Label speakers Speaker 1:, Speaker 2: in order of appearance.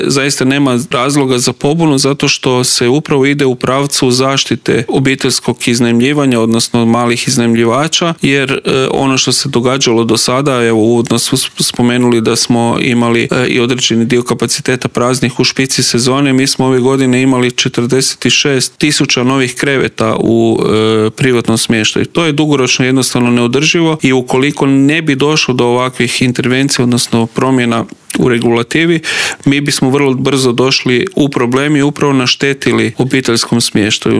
Speaker 1: zaista nema razloga za pobunu zato što se upravo ide u pravcu zaštite obiteljskog iznajmljivanja, odnosno malih iznajmljivača, jer ono što se događalo do sada, evo uvodno smo spomenuli da smo imali i određeni dio kapaciteta praznih u špici sezone. Mi smo ove godine imali 46,000 novih kreveta u privatnom smještaju. To je dugoročno jednostavno neodrživo i ukoliko ne bi došlo do ovakvih intervencija, odnosno promjena u regulativi, mi bismo vrlo brzo došli u problemi i upravo naštetili obiteljskom smještaju.